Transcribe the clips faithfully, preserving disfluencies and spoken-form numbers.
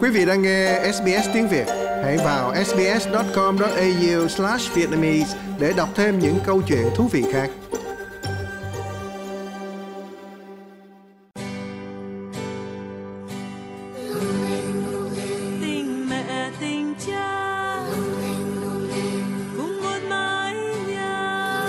Quý vị đang nghe ét bê ét tiếng Việt. Hãy vào sbs chấm com chấm a u slash vietnamese để đọc thêm những câu chuyện thú vị khác. Tình mẹ tình cha cùng một mái nhà.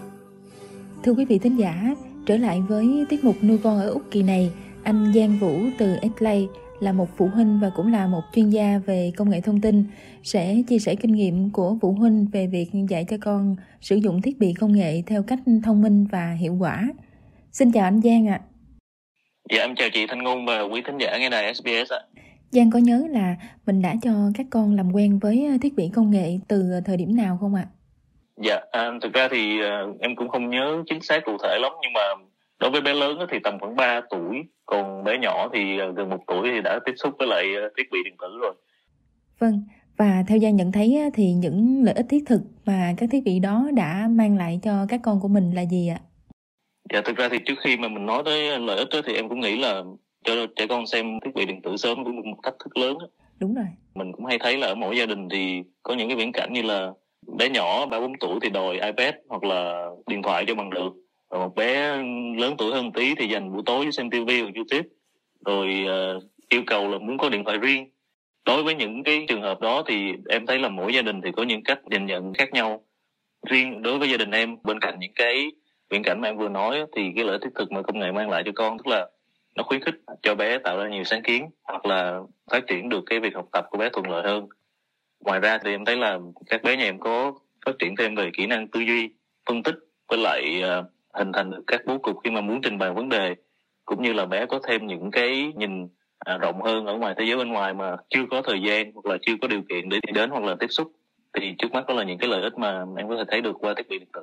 Thưa quý vị thính giả, trở lại với tiết mục Nuôi Con ở Úc kỳ này, anh Giang Vũ từ Adelaide là một phụ huynh và cũng là một chuyên gia về công nghệ thông tin, sẽ chia sẻ kinh nghiệm của phụ huynh về việc dạy cho con sử dụng thiết bị công nghệ theo cách thông minh và hiệu quả. Xin chào anh Giang ạ. À. Dạ em chào chị Thanh Ngôn và quý thính giả nghe đài ét bê ét ạ. Giang có nhớ là mình đã cho các con làm quen với thiết bị công nghệ từ thời điểm nào không ạ? À? Dạ, à, thực ra thì uh, em cũng không nhớ chính xác cụ thể lắm, nhưng mà đối với bé lớn thì tầm khoảng ba tuổi, còn bé nhỏ thì gần một tuổi thì đã tiếp xúc với lại thiết bị điện tử rồi. Vâng, và theo Giang nhận thấy thì những lợi ích thiết thực mà các thiết bị đó đã mang lại cho các con của mình là gì ạ? Dạ, thực ra thì trước khi mà mình nói tới lợi ích đó, thì em cũng nghĩ là cho trẻ con xem thiết bị điện tử sớm cũng một thách thức lớn. Đúng rồi. Mình cũng hay thấy là ở mỗi gia đình thì có những cái viễn cảnh như là bé nhỏ ba bốn tuổi thì đòi iPad hoặc là điện thoại cho bằng được. Rồi một bé lớn tuổi hơn tí thì dành buổi tối xem ti vi hoặc YouTube, rồi uh, yêu cầu là muốn có điện thoại riêng. Đối với những cái trường hợp đó thì em thấy là mỗi gia đình thì có những cách nhìn nhận khác nhau. Riêng đối với gia đình em, bên cạnh những cái viễn cảnh mà em vừa nói thì cái lợi ích thiết thực mà công nghệ mang lại cho con, tức là nó khuyến khích cho bé tạo ra nhiều sáng kiến hoặc là phát triển được cái việc học tập của bé thuận lợi hơn. Ngoài ra thì em thấy là các bé nhà em có phát triển thêm về kỹ năng tư duy, phân tích, với lại uh, hình thành được các bố cục khi mà muốn trình bày vấn đề, cũng như là bé có thêm những cái nhìn à, rộng hơn ở ngoài thế giới bên ngoài mà chưa có thời gian hoặc là chưa có điều kiện để đi đến hoặc là tiếp xúc. Thì trước mắt đó là những cái lợi ích mà em có thể thấy được qua thiết bị điện tử.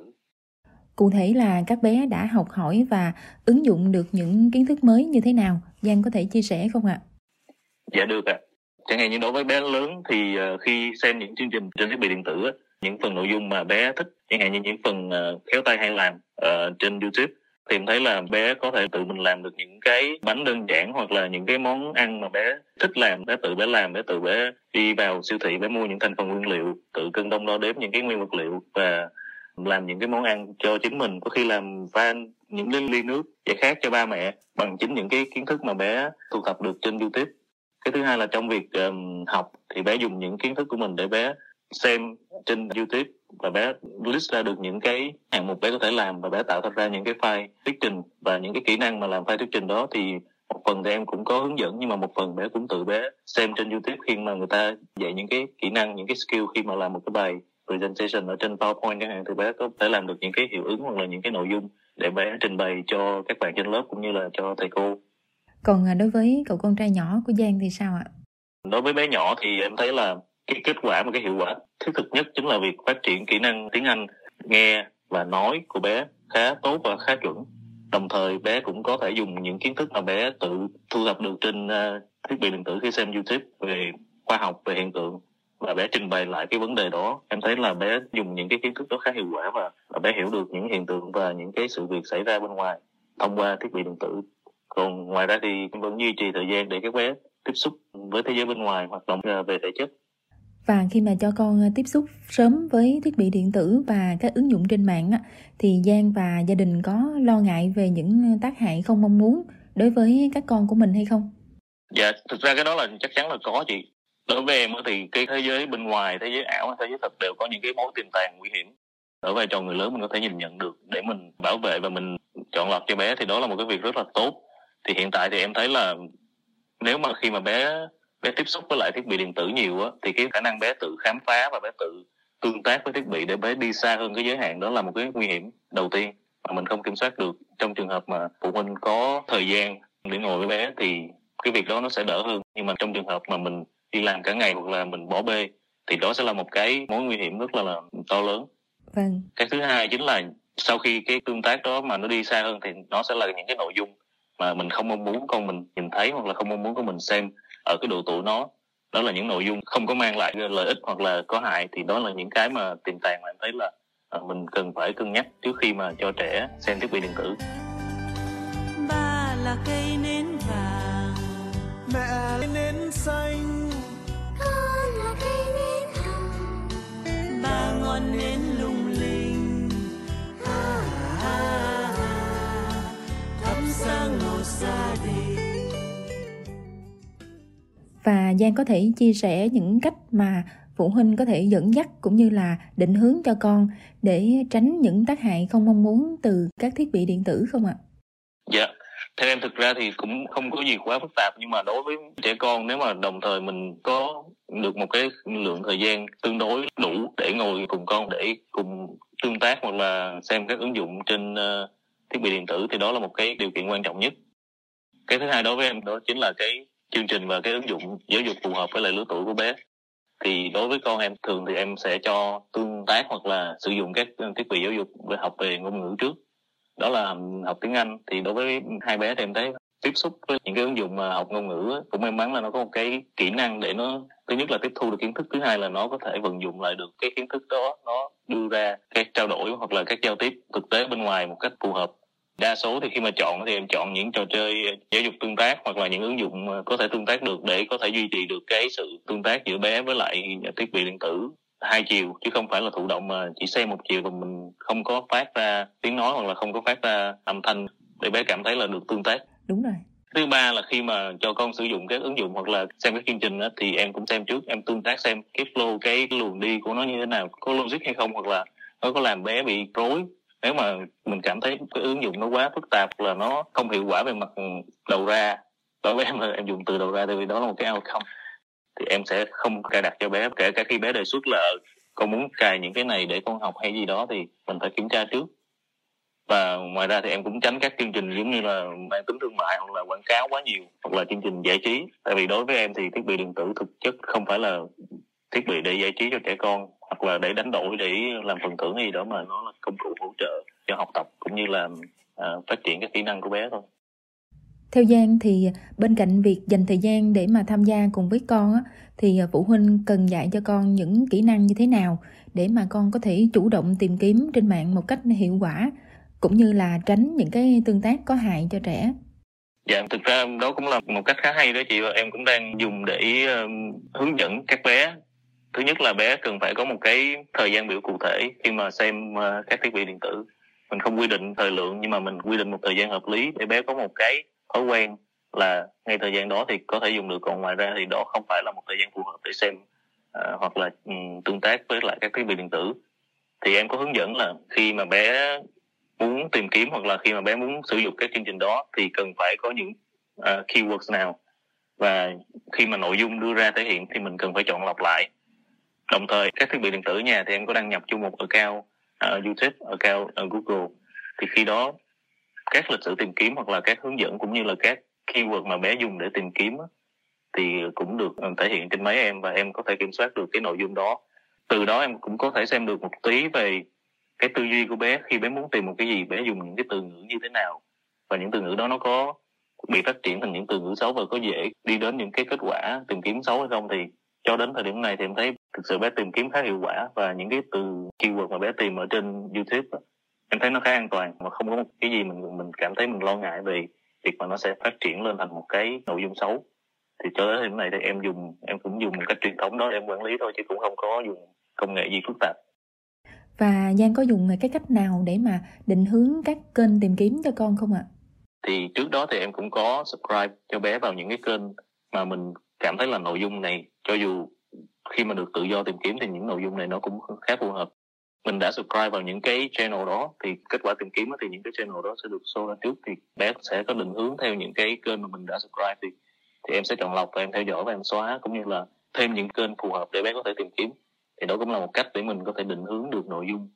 Cụ thể là các bé đã học hỏi và ứng dụng được những kiến thức mới như thế nào? Giang có thể chia sẻ không ạ? Dạ được ạ. À. Chẳng hạn như đối với bé lớn thì uh, khi xem những chương trình trên thiết bị điện tử, uh, những phần nội dung mà bé thích, chẳng hạn như những phần uh, khéo tay hay làm uh, trên YouTube, thì em thấy là bé có thể tự mình làm được những cái bánh đơn giản hoặc là những cái món ăn mà bé thích làm, bé tự bé làm, bé tự bé đi vào siêu thị, bé mua những thành phần nguyên liệu, tự cân đong đo đếm những cái nguyên vật liệu và làm những cái món ăn cho chính mình, có khi làm pha những cái ly nước giải khát cho ba mẹ bằng chính những cái kiến thức mà bé thu thập được trên YouTube. Cái thứ hai là trong việc um, học thì bé dùng những kiến thức của mình để bé xem trên YouTube và bé list ra được những cái hạng mục bé có thể làm và bé tạo ra những cái file thuyết trình, và những cái kỹ năng mà làm file thuyết trình đó thì một phần thì em cũng có hướng dẫn, nhưng mà một phần bé cũng tự bé xem trên YouTube khi mà người ta dạy những cái kỹ năng, những cái skill khi mà làm một cái bài presentation ở trên PowerPoint chẳng hạn, thì bé có thể làm được những cái hiệu ứng hoặc là những cái nội dung để bé trình bày cho các bạn trên lớp cũng như là cho thầy cô. Còn đối với cậu con trai nhỏ của Giang thì sao ạ? Đối với bé nhỏ thì em thấy là cái kết quả và cái hiệu quả thiết thực nhất chính là việc phát triển kỹ năng tiếng Anh, nghe và nói của bé khá tốt và khá chuẩn. Đồng thời bé cũng có thể dùng những kiến thức mà bé tự thu thập được trên uh, thiết bị điện tử khi xem YouTube về khoa học, về hiện tượng, và bé trình bày lại cái vấn đề đó. Em thấy là bé dùng những cái kiến thức đó khá hiệu quả, và, và bé hiểu được những hiện tượng và những cái sự việc xảy ra bên ngoài thông qua thiết bị điện tử. Còn ngoài ra thì em vẫn duy trì thời gian để các bé tiếp xúc với thế giới bên ngoài, hoạt động về thể chất. Và khi mà cho con tiếp xúc sớm với thiết bị điện tử và các ứng dụng trên mạng thì Giang và gia đình có lo ngại về những tác hại không mong muốn đối với các con của mình hay không? Dạ, thực ra cái đó là chắc chắn là có chị. Đối với em thì cái thế giới bên ngoài, thế giới ảo, thế giới thật đều có những cái mối tiềm tàng nguy hiểm. Ở vai trò người lớn mình có thể nhìn nhận được để mình bảo vệ và mình chọn lọc cho bé thì đó là một cái việc rất là tốt. Thì hiện tại thì em thấy là nếu mà khi mà bé bé tiếp xúc với lại thiết bị điện tử nhiều á, thì cái khả năng bé tự khám phá và bé tự tương tác với thiết bị để bé đi xa hơn cái giới hạn đó là một cái nguy hiểm đầu tiên mà mình không kiểm soát được. Trong trường hợp mà phụ huynh có thời gian để ngồi với bé thì cái việc đó nó sẽ đỡ hơn, nhưng mà trong trường hợp mà mình đi làm cả ngày hoặc là mình bỏ bê thì đó sẽ là một cái mối nguy hiểm rất là, là to lớn. Vâng. Cái thứ hai chính là sau khi cái tương tác đó mà nó đi xa hơn thì nó sẽ là những cái nội dung mà mình không mong muốn con mình nhìn thấy hoặc là không mong muốn con mình xem ở cái độ tuổi nó. Đó là những nội dung không có mang lại lợi ích hoặc là có hại, thì đó là những cái mà tiềm tàng mà em thấy là mình cần phải cân nhắc trước khi mà cho trẻ xem thiết bị điện tử. Ba là cây nến vàng, mẹ là nến xanh, Và Giang có thể chia sẻ những cách mà phụ huynh có thể dẫn dắt cũng như là định hướng cho con để tránh những tác hại không mong muốn từ các thiết bị điện tử không ạ? Dạ, theo em thực ra thì cũng không có gì quá phức tạp, nhưng mà đối với trẻ con, nếu mà đồng thời mình có được một cái lượng thời gian tương đối đủ để ngồi cùng con để cùng tương tác hoặc là xem các ứng dụng trên uh, thiết bị điện tử thì đó là một cái điều kiện quan trọng nhất. Cái thứ hai đối với em đó chính là cái chương trình và cái ứng dụng giáo dục phù hợp với lại lứa tuổi của bé. Thì đối với con em thường thì em sẽ cho tương tác hoặc là sử dụng các thiết bị giáo dục để học về ngôn ngữ trước. Đó là học tiếng Anh. Thì đối với hai bé thì em thấy tiếp xúc với những cái ứng dụng mà học ngôn ngữ cũng may mắn là nó có một cái kỹ năng để nó, thứ nhất là tiếp thu được kiến thức, thứ hai là nó có thể vận dụng lại được cái kiến thức đó, nó đưa ra các trao đổi hoặc là các giao tiếp thực tế bên ngoài một cách phù hợp. Đa số thì khi mà chọn thì em chọn những trò chơi giáo dục tương tác hoặc là những ứng dụng có thể tương tác được để có thể duy trì được cái sự tương tác giữa bé với lại thiết bị điện tử hai chiều, chứ không phải là thụ động mà chỉ xem một chiều và mình không có phát ra tiếng nói hoặc là không có phát ra âm thanh để bé cảm thấy là được tương tác. Đúng rồi. Thứ ba là khi mà cho con sử dụng các ứng dụng hoặc là xem các chương trình đó, thì em cũng xem trước, em tương tác xem cái flow, cái luồng đi của nó như thế nào, có logic hay không, hoặc là nó có làm bé bị rối. Nếu mà mình cảm thấy cái ứng dụng nó quá phức tạp là nó không hiệu quả về mặt đầu ra, đối với em em dùng từ đầu ra tại vì đó là một cái outcome, thì em sẽ không cài đặt cho bé. Kể cả khi bé đề xuất là con muốn cài những cái này để con học hay gì đó thì mình phải kiểm tra trước. Và ngoài ra thì em cũng tránh các chương trình giống như là mang tính thương mại hoặc là quảng cáo quá nhiều, hoặc là chương trình giải trí. Tại vì đối với em thì thiết bị điện tử thực chất không phải là thiết bị để giải trí cho trẻ con hoặc là để đánh đổi, để làm phần thưởng gì đó, mà nó là công cụ hỗ trợ cho học tập cũng như là uh, phát triển các kỹ năng của bé thôi. Theo Giang thì bên cạnh việc dành thời gian để mà tham gia cùng với con á, thì phụ huynh cần dạy cho con những kỹ năng như thế nào để mà con có thể chủ động tìm kiếm trên mạng một cách hiệu quả, cũng như là tránh những cái tương tác có hại cho trẻ? Dạ, thực ra đó cũng là một cách khá hay đó chị, và em cũng đang dùng để uh, hướng dẫn các bé. Thứ nhất là bé cần phải có một cái thời gian biểu cụ thể khi mà xem uh, các thiết bị điện tử. Mình không quy định thời lượng, nhưng mà mình quy định một thời gian hợp lý để bé có một cái thói quen là ngay thời gian đó thì có thể dùng được, còn ngoài ra thì đó không phải là một thời gian phù hợp để xem uh, hoặc là um, tương tác với lại các thiết bị điện tử. Thì em có hướng dẫn là khi mà bé muốn tìm kiếm hoặc là khi mà bé muốn sử dụng các chương trình đó thì cần phải có những uh, keywords nào, và khi mà nội dung đưa ra thể hiện thì mình cần phải chọn lọc lại. Đồng thời các thiết bị điện tử ở nhà thì em có đăng nhập chung một account uh, YouTube, account uh, Google, thì khi đó các lịch sử tìm kiếm hoặc là các hướng dẫn cũng như là các keyword mà bé dùng để tìm kiếm thì cũng được thể hiện trên máy em, và em có thể kiểm soát được cái nội dung đó. Từ đó em cũng có thể xem được một tí về cái tư duy của bé. Khi bé muốn tìm một cái gì, bé dùng những cái từ ngữ như thế nào, và những từ ngữ đó nó có bị phát triển thành những từ ngữ xấu và có dễ đi đến những cái kết quả tìm kiếm xấu hay không. Thì cho đến thời điểm này thì em thấy thực sự bé tìm kiếm khá hiệu quả, và những cái từ keyword mà bé tìm ở trên YouTube đó, em thấy nó khá an toàn mà không có một cái gì mình mình cảm thấy mình lo ngại về việc mà nó sẽ phát triển lên thành một cái nội dung xấu. Thì cho đến thời điểm này thì em dùng em cũng dùng một cách truyền thống đó để em quản lý thôi, chứ cũng không có dùng công nghệ gì phức tạp. Và Giang có dùng cái cách nào để mà định hướng các kênh tìm kiếm cho con không ạ? Thì trước đó thì em cũng có subscribe cho bé vào những cái kênh mà mình cảm thấy là nội dung này, cho dù khi mà được tự do tìm kiếm thì những nội dung này nó cũng khá phù hợp. Mình đã subscribe vào những cái channel đó thì kết quả tìm kiếm thì những cái channel đó sẽ được show ra trước, thì bé sẽ có định hướng theo những cái kênh mà mình đã subscribe. Thì, thì em sẽ chọn lọc và em theo dõi và em xóa, cũng như là thêm những kênh phù hợp để bé có thể tìm kiếm. Thì đó cũng là một cách để mình có thể định hướng được nội dung.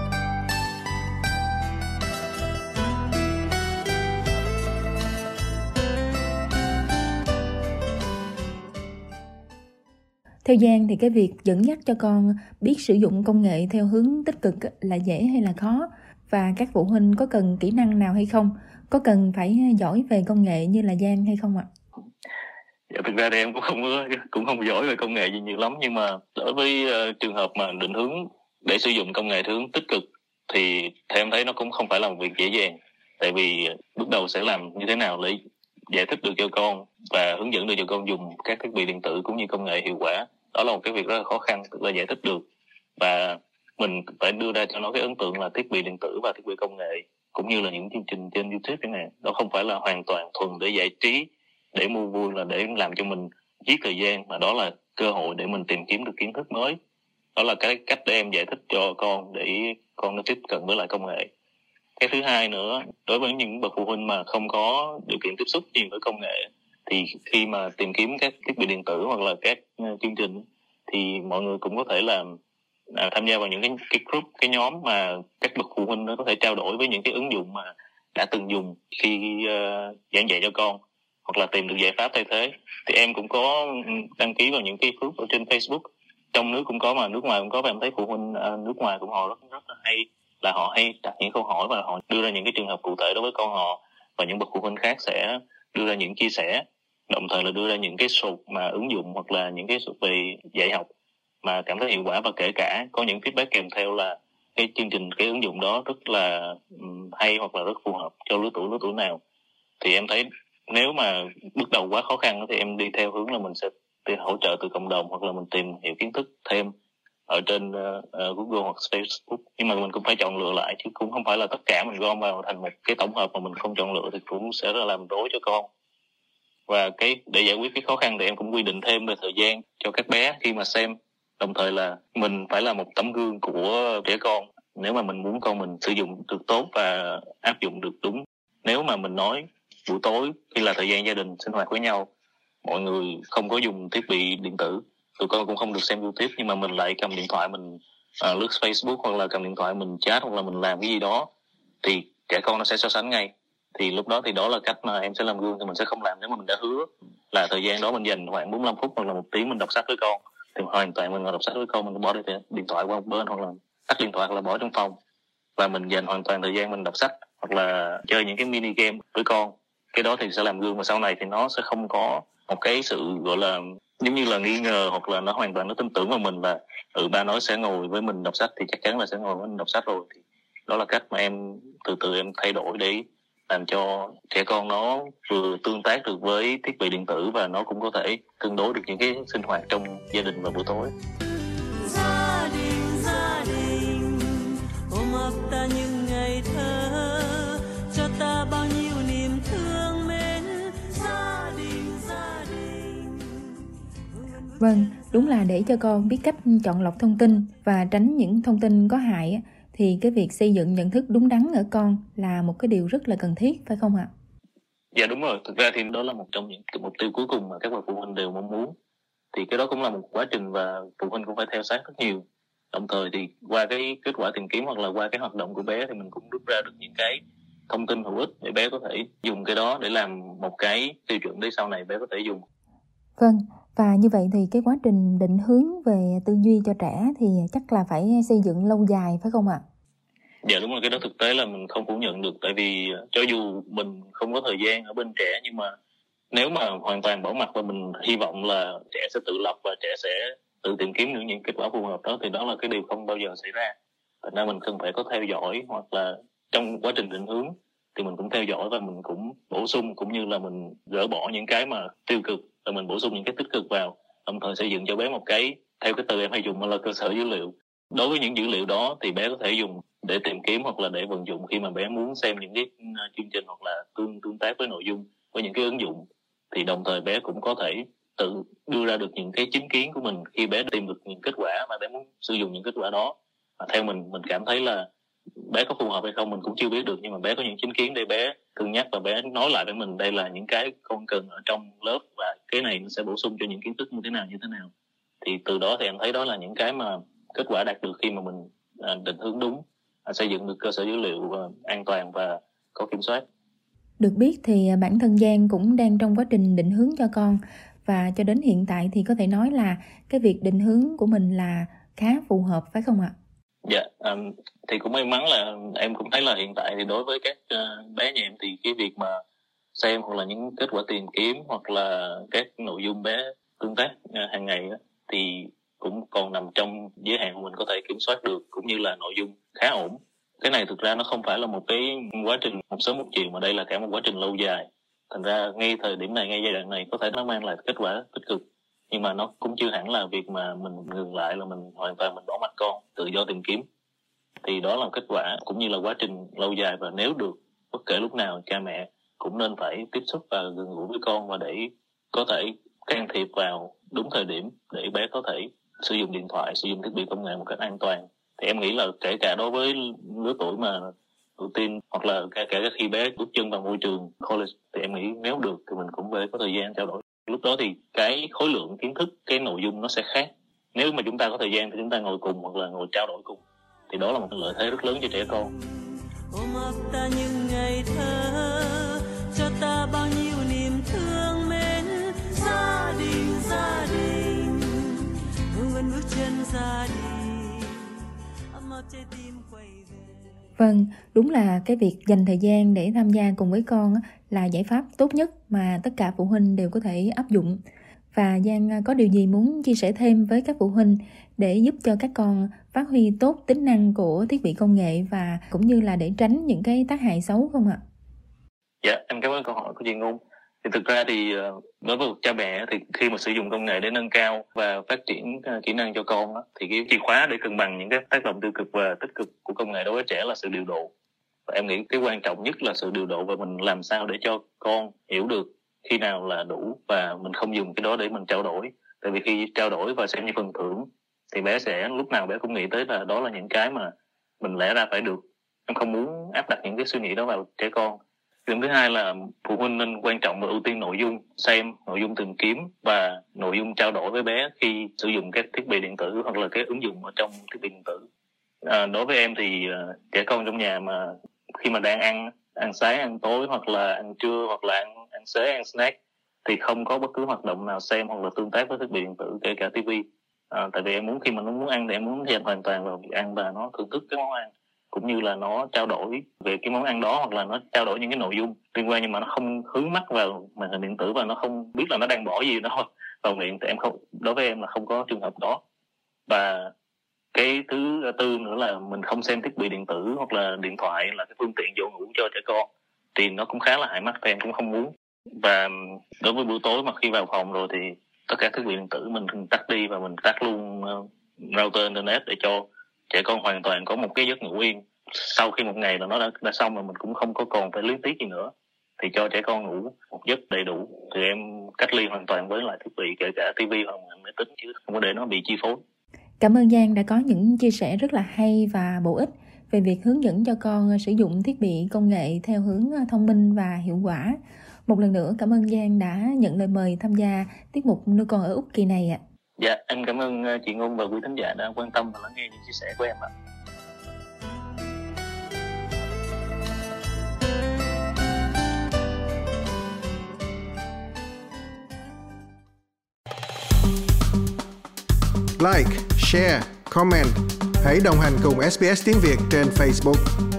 Theo Giang thì cái việc dẫn dắt cho con biết sử dụng công nghệ theo hướng tích cực là dễ hay là khó? Và các phụ huynh có cần kỹ năng nào hay không? Có cần phải giỏi về công nghệ như là Giang hay không ạ? Dạ, thực ra thì em cũng không cũng không giỏi về công nghệ gì nhiều lắm, nhưng mà đối với uh, trường hợp mà định hướng để sử dụng công nghệ theo hướng tích cực thì theo em thấy nó cũng không phải là một việc dễ dàng. Tại vì bước đầu sẽ làm như thế nào để giải thích được cho con và hướng dẫn được cho con dùng các thiết bị điện tử cũng như công nghệ hiệu quả, đó là một cái việc rất là khó khăn, tức là giải thích được. Và mình phải đưa ra cho nó cái ấn tượng là thiết bị điện tử và thiết bị công nghệ cũng như là những chương trình trên YouTube này, nó không phải là hoàn toàn thuần để giải trí, để mua vui, là để làm cho mình giết thời gian, mà đó là cơ hội để mình tìm kiếm được kiến thức mới. Đó là cái cách để em giải thích cho con để con nó tiếp cận với lại công nghệ. Cái thứ hai nữa, đối với những bậc phụ huynh mà không có điều kiện tiếp xúc nhiều với công nghệ, thì khi mà tìm kiếm các thiết bị điện tử hoặc là các uh, chương trình, thì mọi người cũng có thể là uh, tham gia vào những cái, cái group, cái nhóm mà các bậc phụ huynh nó có thể trao đổi với những cái ứng dụng mà đã từng dùng khi uh, giảng dạy cho con, hoặc là tìm được giải pháp thay thế. Thì em cũng có đăng ký vào những cái group ở trên Facebook, trong nước cũng có mà nước ngoài cũng có, và em thấy phụ huynh uh, nước ngoài cũng họ rất, rất là hay, là họ hay đặt những câu hỏi và họ đưa ra những cái trường hợp cụ thể đối với con họ, và những bậc phụ huynh khác sẽ đưa ra những chia sẻ, đồng thời là đưa ra những cái sụt mà ứng dụng hoặc là những cái sụt về dạy học mà cảm thấy hiệu quả, và kể cả có những feedback kèm theo là cái chương trình, cái ứng dụng đó rất là um, hay hoặc là rất phù hợp cho lứa tuổi lứa tuổi nào. Thì em thấy nếu mà bước đầu quá khó khăn thì em đi theo hướng là mình sẽ tìm hỗ trợ từ cộng đồng, hoặc là mình tìm hiểu kiến thức thêm ở trên uh, uh, Google hoặc Facebook. Nhưng mà mình cũng phải chọn lựa lại, chứ cũng không phải là tất cả mình gom vào thành một cái tổng hợp mà mình không chọn lựa thì cũng sẽ là làm rối cho con. Và cái để giải quyết cái khó khăn thì em cũng quy định thêm về thời gian cho các bé khi mà xem, đồng thời là mình phải là một tấm gương của trẻ con nếu mà mình muốn con mình sử dụng được tốt và áp dụng được đúng. Nếu mà mình nói buổi tối khi là thời gian gia đình sinh hoạt với nhau, mọi người không có dùng thiết bị điện tử, tụi con cũng không được xem YouTube, nhưng mà mình lại cầm điện thoại mình uh, lướt Facebook, hoặc là cầm điện thoại mình chat, hoặc là mình làm cái gì đó, thì trẻ con nó sẽ so sánh ngay. Thì lúc đó thì đó là cách mà em sẽ làm gương, thì mình sẽ không làm. Nếu mà mình đã hứa là thời gian đó mình dành khoảng bốn mươi lăm phút hoặc là một tiếng mình đọc sách với con, thì hoàn toàn mình ngồi đọc sách với con, mình bỏ điện thoại qua một bên, hoặc là tắt điện thoại, hoặc là bỏ trong phòng, và mình dành hoàn toàn thời gian mình đọc sách hoặc là chơi những cái mini game với con. Cái đó thì sẽ làm gương, và sau này thì nó sẽ không có một cái sự gọi là giống như là nghi ngờ, hoặc là nó hoàn toàn nó tin tưởng vào mình là ừ ba nói sẽ ngồi với mình đọc sách thì chắc chắn là sẽ ngồi với mình đọc sách rồi. Thì đó là cách mà em từ từ em thay đổi để làm cho trẻ con nó vừa tương tác được với thiết bị điện tử, và nó cũng có thể cân đối được những cái sinh hoạt trong gia đình vào buổi tối. Gia đình, gia đình, ôm ấp ta những ngày thơ, cho ta bao nhiêu niềm thương mến. Gia đình, gia đình. Vâng, đúng là để cho con biết cách chọn lọc thông tin và tránh những thông tin có hại, thì cái việc xây dựng nhận thức đúng đắn ở con là một cái điều rất là cần thiết, phải không ạ? Dạ đúng rồi, thực ra thì đó là một trong những cái mục tiêu cuối cùng mà các bậc phụ huynh đều mong muốn. Thì cái đó cũng là một quá trình và phụ huynh cũng phải theo sát rất nhiều. Đồng thời thì qua cái kết quả tìm kiếm hoặc là qua cái hoạt động của bé thì mình cũng rút ra được những cái thông tin hữu ích để bé có thể dùng cái đó để làm một cái tiêu chuẩn để sau này bé có thể dùng. Vâng, và như vậy thì cái quá trình định hướng về tư duy cho trẻ thì chắc là phải xây dựng lâu dài, phải không ạ? Dạ đúng rồi, cái đó thực tế là mình không phủ nhận được. Tại vì cho dù mình không có thời gian ở bên trẻ, nhưng mà nếu mà hoàn toàn bỏ mặc và mình hy vọng là trẻ sẽ tự lập và trẻ sẽ tự tìm kiếm được những kết quả phù hợp đó, thì đó là cái điều không bao giờ xảy ra. Thành ra mình cần phải có theo dõi, hoặc là trong quá trình định hướng thì mình cũng theo dõi và mình cũng bổ sung, cũng như là mình gỡ bỏ những cái mà tiêu cực và mình bổ sung những cái tích cực vào, đồng thời xây dựng cho bé một cái, theo cái từ em hay dùng là cơ sở dữ liệu. Đối với những dữ liệu đó thì bé có thể dùng để tìm kiếm hoặc là để vận dụng khi mà bé muốn xem những cái chương trình hoặc là tương tương tác với nội dung với những cái ứng dụng. Thì đồng thời bé cũng có thể tự đưa ra được những cái chính kiến của mình khi bé tìm được những kết quả mà bé muốn sử dụng những kết quả đó. Và theo mình mình cảm thấy là bé có phù hợp hay không mình cũng chưa biết được, nhưng mà bé có những chính kiến để bé cân nhắc và bé nói lại với mình đây là những cái con cần ở trong lớp, và cái này nó sẽ bổ sung cho những kiến thức như thế nào như thế nào. Thì từ đó thì em thấy đó là những cái mà kết quả đạt được khi mà mình định hướng đúng, xây dựng được cơ sở dữ liệu an toàn và có kiểm soát. Được biết thì bản thân Giang cũng đang trong quá trình định hướng cho con, và cho đến hiện tại thì có thể nói là cái việc định hướng của mình là khá phù hợp, phải không ạ? Dạ, um, thì cũng may mắn là em cũng thấy là hiện tại thì đối với các uh, bé nhà em thì cái việc mà xem hoặc là những kết quả tìm kiếm hoặc là các nội dung bé tương tác uh, hàng ngày đó, thì cũng còn nằm trong giới hạn của mình có thể kiểm soát được, cũng như là nội dung khá ổn. Cái này thực ra nó không phải là một cái quá trình một sớm một chiều, mà đây là cả một quá trình lâu dài. Thành ra ngay thời điểm này, ngay giai đoạn này có thể nó mang lại kết quả tích cực, nhưng mà nó cũng chưa hẳn là việc mà mình ngừng lại là mình hoàn toàn mình bỏ mặc con tự do tìm kiếm. Thì đó là kết quả cũng như là quá trình lâu dài, và nếu được bất kể lúc nào cha mẹ cũng nên phải tiếp xúc và gần gũi với con, và để có thể can thiệp vào đúng thời điểm để bé có thể sử dụng điện thoại, sử dụng thiết bị công nghệ một cách an toàn. Thì em nghĩ là kể cả đối với lứa tuổi mà tuổi teen, hoặc là kể cả khi bé bước chân vào môi trường college, thì em nghĩ nếu được thì mình cũng phải có thời gian trao đổi. Lúc đó thì cái khối lượng kiến thức, cái nội dung nó sẽ khác. Nếu mà chúng ta có thời gian thì chúng ta ngồi cùng hoặc là ngồi trao đổi cùng, thì đó là một lợi thế rất lớn cho trẻ con. Ôm ấp ta những ngày thơ, cho ta bao nhiêu niềm thương mến. Gia đình, gia đình, hương ân bước chân gia đình, ấm áp trái tim quay về. Vâng, đúng là cái việc dành thời gian để tham gia cùng với con là giải pháp tốt nhất mà tất cả phụ huynh đều có thể áp dụng. Và Giang có điều gì muốn chia sẻ thêm với các phụ huynh để giúp cho các con phát huy tốt tính năng của thiết bị công nghệ và cũng như là để tránh những cái tác hại xấu không ạ? Dạ, em cảm ơn câu hỏi của chị Ngôn. Thì thực ra thì đối với cha mẹ thì khi mà sử dụng công nghệ để nâng cao và phát triển kỹ năng cho con thì cái chìa khóa để cân bằng những cái tác động tiêu cực và tích cực của công nghệ đối với trẻ là sự điều độ. Và em nghĩ cái quan trọng nhất là sự điều độ, và mình làm sao để cho con hiểu được khi nào là đủ và mình không dùng cái đó để mình trao đổi. Tại vì khi trao đổi và xem như phần thưởng thì bé sẽ lúc nào bé cũng nghĩ tới là đó là những cái mà mình lẽ ra phải được. Em không muốn áp đặt những cái suy nghĩ đó vào trẻ con. Điểm thứ hai là phụ huynh nên quan trọng và ưu tiên nội dung xem, nội dung tìm kiếm và nội dung trao đổi với bé khi sử dụng các thiết bị điện tử hoặc là cái ứng dụng ở trong thiết bị điện tử. À, đối với em thì uh, trẻ con trong nhà mà khi mà đang ăn ăn sáng, ăn tối hoặc là ăn trưa hoặc là ăn ăn xế, ăn snack thì không có bất cứ hoạt động nào xem hoặc là tương tác với thiết bị điện tử, kể cả tivi. À, tại vì em muốn khi mà nó muốn ăn thì em muốn dành hoàn toàn vào việc ăn và nó thưởng thức cái món ăn, cũng như là nó trao đổi về cái món ăn đó hoặc là nó trao đổi những cái nội dung liên quan, nhưng mà nó không hướng mắt vào màn hình điện tử và nó không biết là nó đang bỏ gì đó vào miệng. Thì em không, đối với em là không có trường hợp đó. Và cái thứ tư nữa là mình không xem thiết bị điện tử hoặc là điện thoại là cái phương tiện dỗ ngủ cho trẻ con, thì nó cũng khá là hại mắt, và em cũng không muốn. Và đối với buổi tối mà khi vào phòng rồi thì tất cả thiết bị điện tử mình tắt đi và mình tắt luôn router internet để cho trẻ con hoàn toàn có một cái giấc ngủ yên. Sau khi một ngày là nó đã, đã xong rồi, mình cũng không có còn phải luyến tiếc gì nữa, thì cho trẻ con ngủ một giấc đầy đủ. Thì em cách ly hoàn toàn với lại thiết bị, kể cả tivi hoặc máy tính, chứ không có để nó bị chi phối. Cảm ơn Giang đã có những chia sẻ rất là hay và bổ ích về việc hướng dẫn cho con sử dụng thiết bị công nghệ theo hướng thông minh và hiệu quả. Một lần nữa cảm ơn Giang đã nhận lời mời tham gia tiết mục Nuôi Con ở Úc kỳ này ạ. Dạ, em cảm ơn chị Ngôn và quý thính giả đã quan tâm và lắng nghe những chia sẻ của em ạ. Like, share, comment. Hãy đồng hành cùng ét bê ét Tiếng Việt trên Facebook.